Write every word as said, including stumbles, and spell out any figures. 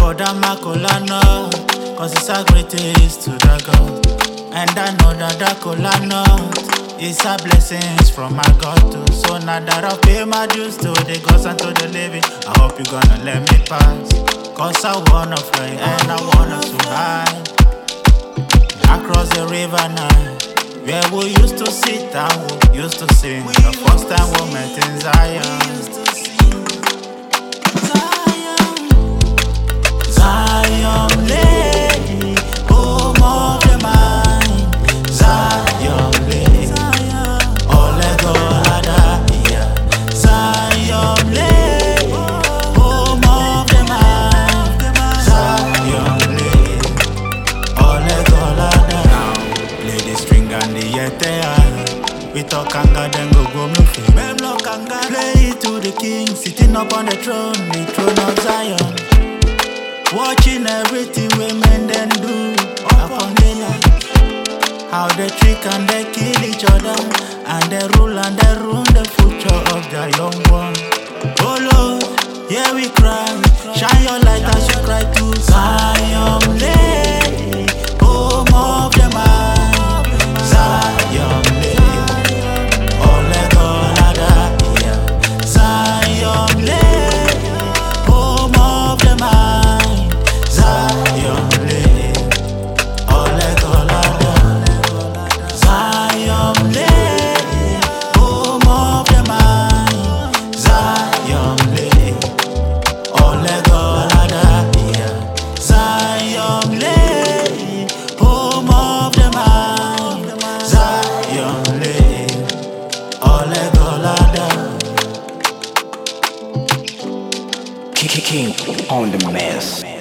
for that Macolana, cause it's a greatest to the God. And I know that that Colana is a blessings from my God too. So now that I pay my dues to the gods and to the living, I hope you're gonna let me pass. Cause I wanna fly and I wanna to high across the river now, where we used to sit and we used to sing. The first time we met in Zion. Zion lay, home of the mind. Zion lay, ole golada, yeah. Zion lay, home of the mind. Zion lay, ole golada. Now play the string and the yete. We talk kanga then go go me free. Play it to the king sitting up on the throne, the throne of Zion. Watching everything women then do upon the land. How they trick and they kill each other, and they rule and they ruin the future of their young ones. Oh Lord, yeah we cry. Shine your light as you cry to Zion lay, home of the mind. Zion lay, ole golada, yeah. Zion lay, home of the mind. Zion lay, ole golada. Zion lay, home of the mind. Zion lay, ole golada, yeah. Zion lay, home of the mind. Zion lay, ole golada. King on the mess.